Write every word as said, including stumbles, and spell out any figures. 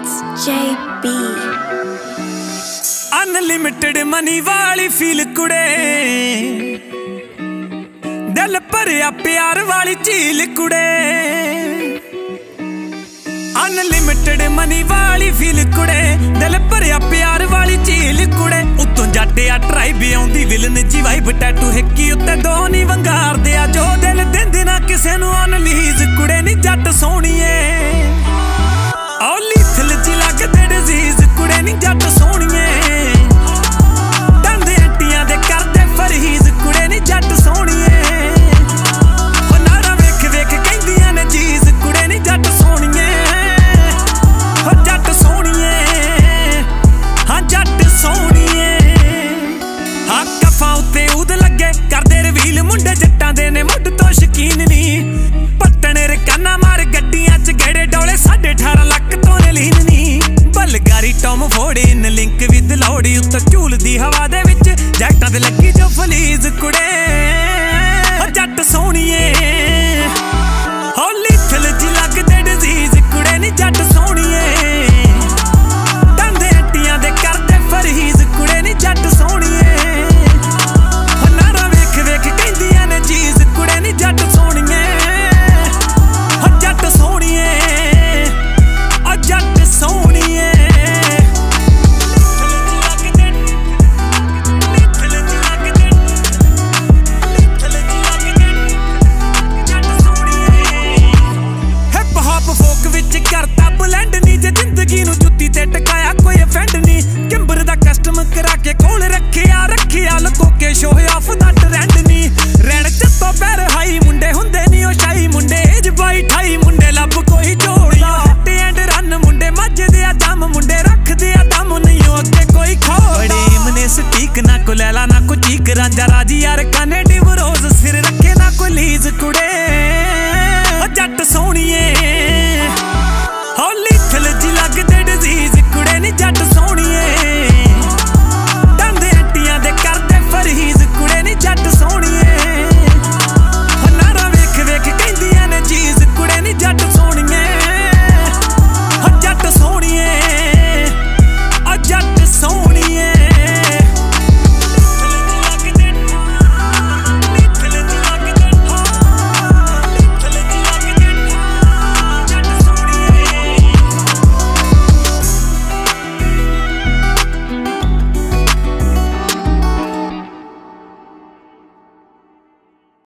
It's J B. Unlimited money वाली feel कुड़े, दिल भरिया प्यार वाली झील कुड़े। Unlimited money वाली फील कुड़े, दिल भरिया प्यार वाली झील कुड़े। उत्तों जट्ट आ ट्राइब आउंदी विलन जी वाइब, टैटू हिक्की उत्ते दो नी वंगार दे आ, जो दिल दिंदे ना किसे नूं अनलीज कुड़े। नी जट्ट सोहणीए ओ लीथल जी लगदे डिजीज कुड़े। नी जट्ट सोहणीए दंदे अंटियां दे करदे फरहीज कुड़े। नी जट्ट सोहणीए ओ नारा वेख वेख कहंदियां ने चीज कुड़े। नी जट्ट सोहणीए ओ जट्ट सोहणीए, हां जट्ट सोहणीए। हां कफां उत्ते उद लगे करदे रवील मुंडे जट्टां दे ने मुੱਢ ਤੋਂ शकीन नी। पट्टने रकाना मार गड्डियां च गेड़े डोले, साढ़े अठारह लख तो लीन नी। बलगारी टॉम फोड़े इन लिंक विद लौड़ी, उत्ते झूल दी हवा दे विच जैकटां ते लगी जो फलीज कुड़े। जट्ट सोहणीए हो लीथल जी लगदे डिजीज कुड़े। नी जट्ट सोहणीए दंदे अंटियां दे करदे फरहीज कुड़े। नी जट्ट सोहणीए नारा वेख वेख कहंदियां ने चीज कुड़े। नी जट्ट सोहणीए हो जट्ट सोहणीए ओ जट्ट सोहणीए। हिप हॉप फोक विच करता ब्लेंड नी, जे जिंदगी नूं जुत्ती ते टकाया कोई अफेंड नी। किंबर दा कस्टम करा के कोल रखिया रखिया लको के शो ऑफ दा ट्रेंड नी। रैण चत्तो पैर हाई मुंडे हुंदे नी ओ शाही मुंडे, एज बाई अठाई मुंडे लब कोई जोड़िया। हिट एंड रन मुंडे मजदे आ दम मुंडे, रखदे आ दम नहीं अगे कोई खोड़ा। बड़े मने सटीक ना को लैला ना को चीक, रांझा राजी यार